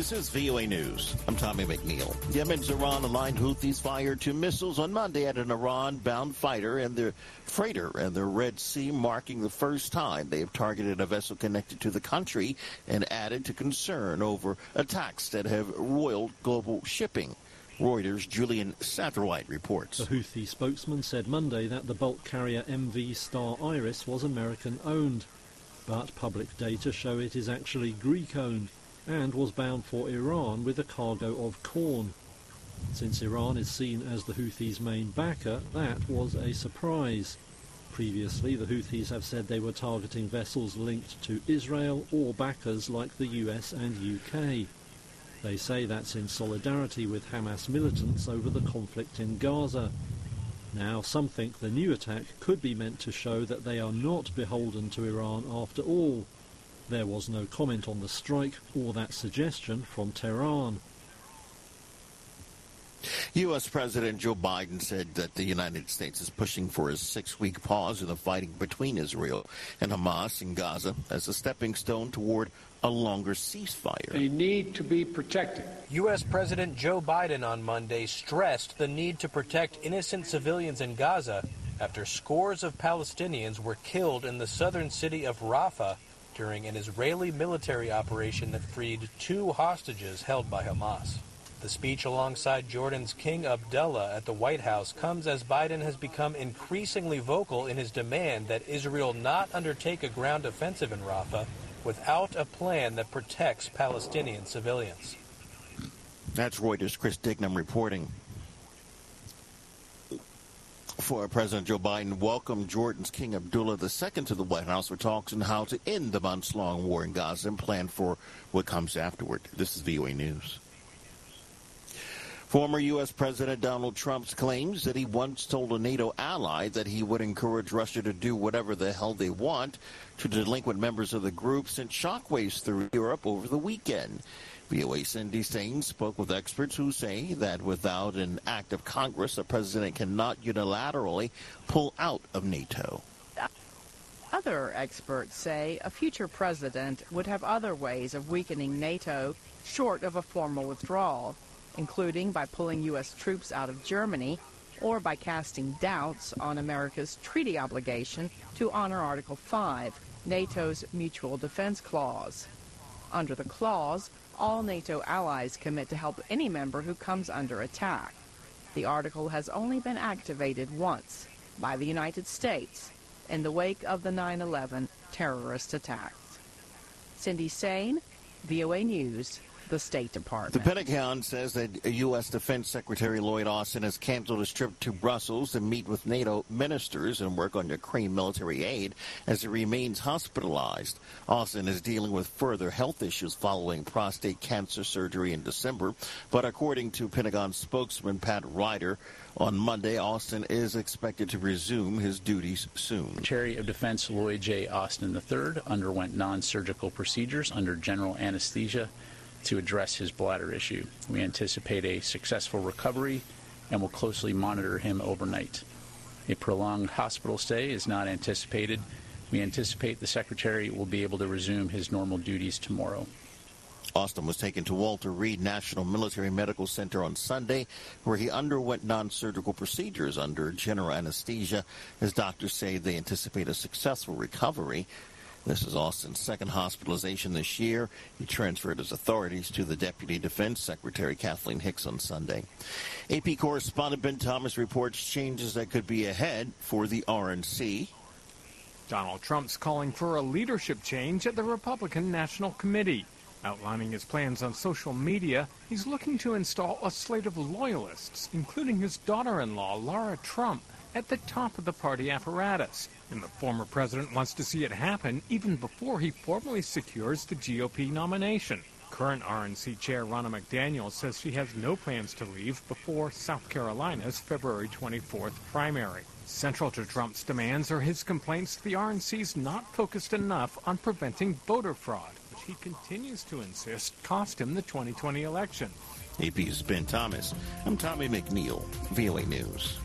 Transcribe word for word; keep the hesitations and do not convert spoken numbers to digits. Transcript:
This is V O A News. I'm Tommy McNeil. Yemen's Iran-aligned Houthis fired two missiles on Monday at an Iran-bound fighter and their freighter in the Red Sea, marking the first time they have targeted a vessel connected to the country and added to concern over attacks that have roiled global shipping. Reuters' Julian Satterwhite reports. The Houthi spokesman said Monday that the bulk carrier M V Star Iris was American-owned, but public data show it is actually Greek-owned and was bound for Iran with a cargo of corn. Since Iran is seen as the Houthis' main backer, that was a surprise. Previously, the Houthis have said they were targeting vessels linked to Israel or backers like the U S and U K. They say that's in solidarity with Hamas militants over the conflict in Gaza. Now, some think the new attack could be meant to show that they are not beholden to Iran after all. There was no comment on the strike or that suggestion from Tehran. U S. President Joe Biden said that the United States is pushing for a six-week pause in the fighting between Israel and Hamas in Gaza as a stepping stone toward a longer ceasefire. They need to be protected. U S. President Joe Biden on Monday stressed the need to protect innocent civilians in Gaza after scores of Palestinians were killed in the southern city of Rafah during an Israeli military operation that freed two hostages held by Hamas. The speech alongside Jordan's King Abdullah at the White House comes as Biden has become increasingly vocal in his demand that Israel not undertake a ground offensive in Rafah without a plan that protects Palestinian civilians. That's Reuters' Chris Dignam reporting. For President Joe Biden welcomed Jordan's King Abdullah the Second to the White House for talks on how to end the months-long war in Gaza and plan for what comes afterward. This is V O A News. Former U S. President Donald Trump claims that he once told a NATO ally that he would encourage Russia to do whatever the hell they want to delinquent members of the group, sent shockwaves through Europe over the weekend. V O A's Cindy Sain spoke with experts who say that without an act of Congress, the president cannot unilaterally pull out of NATO. Other experts say a future president would have other ways of weakening NATO short of a formal withdrawal, including by pulling U S troops out of Germany or by casting doubts on America's treaty obligation to honor Article five, NATO's Mutual Defense Clause. Under the clause, all NATO allies commit to help any member who comes under attack. The article has only been activated once by the United States in the wake of the nine eleven terrorist attacks. Cindy Sain, V O A News, the State Department. The Pentagon says that U S. Defense Secretary Lloyd Austin has canceled his trip to Brussels to meet with NATO ministers and work on Ukraine military aid as he remains hospitalized. Austin is dealing with further health issues following prostate cancer surgery in December, but according to Pentagon spokesman Pat Ryder, on Monday, Austin is expected to resume his duties soon. Secretary of Defense Lloyd J. Austin the third underwent non-surgical procedures under general anesthesia to address his bladder issue. We anticipate a successful recovery and will closely monitor him overnight. A prolonged hospital stay is not anticipated. We anticipate the Secretary will be able to resume his normal duties tomorrow. Austin was taken to Walter Reed National Military Medical Center on Sunday, where he underwent non-surgical procedures under general anesthesia. His doctors say they anticipate a successful recovery. This is Austin's second hospitalization this year. He transferred his authorities to the Deputy Defense Secretary Kathleen Hicks on Sunday. A P correspondent Ben Thomas reports changes that could be ahead for the R N C. Donald Trump's calling for a leadership change at the Republican National Committee. Outlining his plans on social media, he's looking to install a slate of loyalists, including his daughter-in-law, Lara Trump, at the top of the party apparatus. And the former president wants to see it happen even before he formally secures the G O P nomination. Current R N C Chair Ronna McDaniel says she has no plans to leave before South Carolina's February twenty-fourth primary. Central to Trump's demands are his complaints the R N C's not focused enough on preventing voter fraud, which he continues to insist cost him the twenty twenty election. A P's Ben Thomas. I'm Tommy McNeil, V O A News.